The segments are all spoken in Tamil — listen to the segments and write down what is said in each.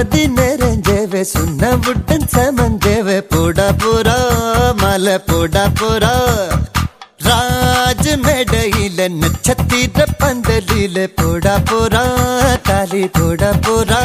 ஜோதி நிறைஞ்சவே சுண்ணவுடன் சமஞ்சவே போடா போரா மலை போடா போரா ராஜ மேடையில நட்சத்திர பந்தலில போடா போரா தாலி போடா போரா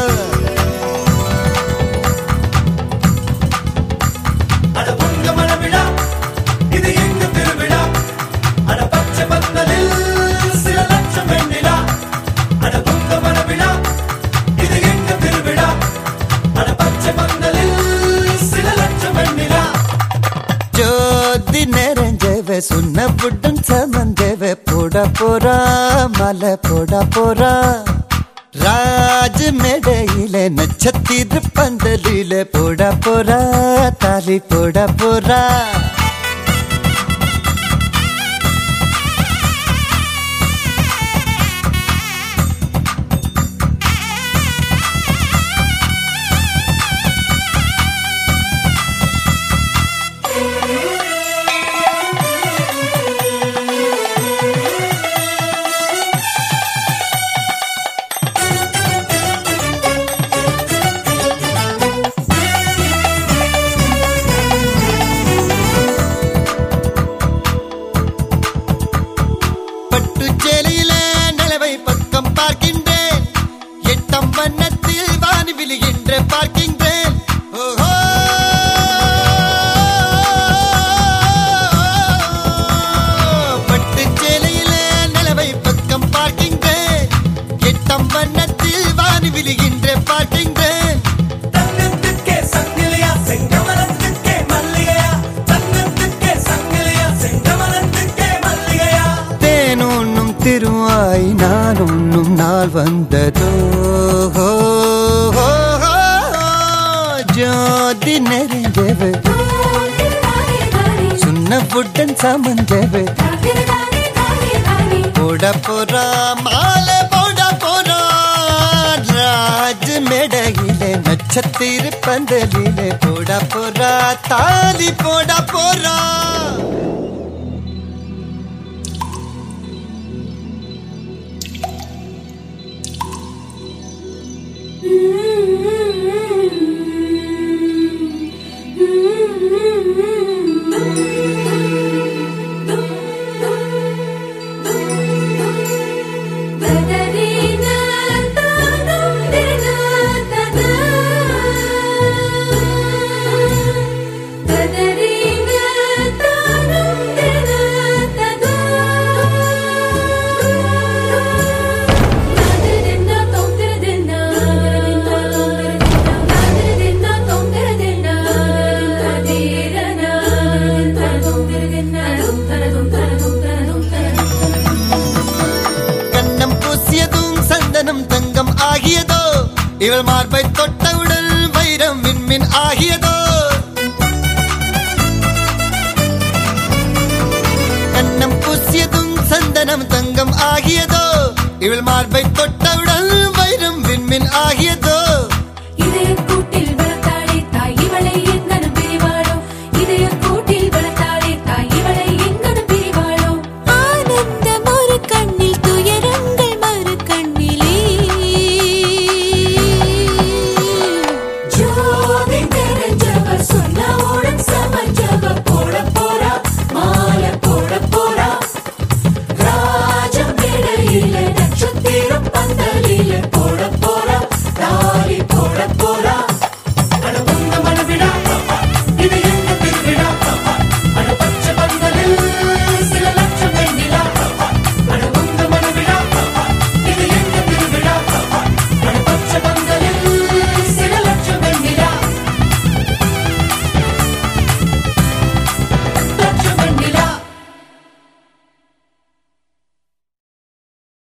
ஜோதி நிறைஞ்சவே சுண்ணவுடன் சமஞ்சவே போடா போரா மலை போடா போரா ராஜ மேடையில நட்சத்திர பந்தலில போடா போரா தாலி போடா போரா பார்க்கின்றேன் எட்டம் வண்ணத்தில் வானி விழுகின்ற பார்க்கின்றேன் பட்டு சேலையில நிலவை பக்கம் பார்க்கின்றேன் எட்டம் வண்ணத்தில் வானி விழுகின்ற பார்க்கின்றேன் திருவாய் நான் உண்ணும் நாள் வந்ததோ ஜோதி நெறிஞ்சவே சுண்ணவுடன் சமஞ்சவே போட போரா மாலை போட போரா ராஜ மேடையிலே நட்சத்திர பந்தலிலே போட போரா தாலி போட போரா தங்கம் ஆகியதோ இவள் மார்பை தொட்டவுடன் வைரம் விண்மின் ஆகியதோ கண்ணம் பூசியதும் சந்தனம் தங்கம் ஆகியதோ இவள் மார்பை தொட்டவுடன் வைரம் விண்மின் ஆகியதோ